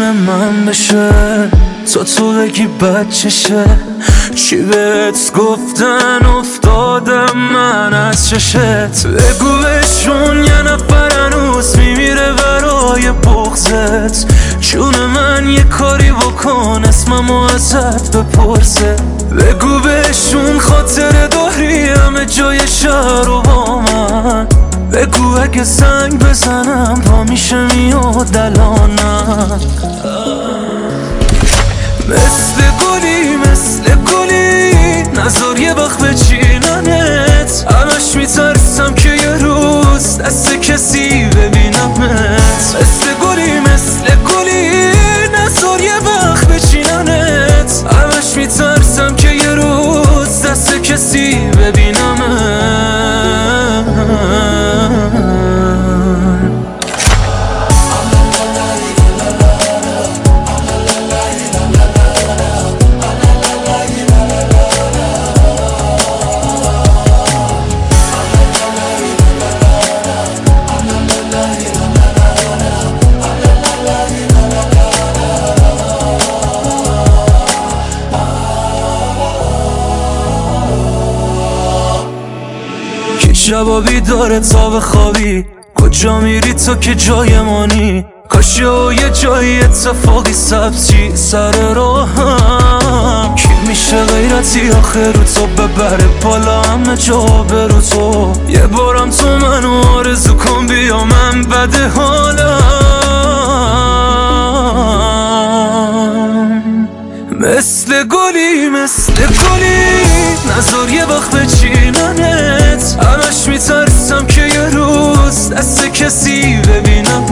جون من بشه تو بگی بچشه، چی بهت گفتن افتادم من از چشت. بگو بهشون یه نفر هنوز میمیره برای بغضت. جون من یه کاری بکن اسممو ازت بپرسه. بگو بهشون خاطر داری همه جای شهر و با من. بگو اگه زنگ بزنم پا میشه میاد الانم. مثل گلی نذار یه وقت بچیننت. همش میترسم که یه روز دست کسی ببینمت. مثل گلی نذار یه وقت بچیننت. همش میترسم که یه روز دست کسی ببینمت. شبا بیداره تا بخوابی، کجا میری تو که جای مانی؟ کاش یه جایی اتفاقی سبزی سر راهم. کی میشه غیرتی آخر رو تو ببره بالا همه جا برو تو. یه بارم تو منو آرزو کن بیا من بده حالم. مثل گلی نذار یه وقت بچیننت. همش میترسم که یه روز دست کسی ببینم.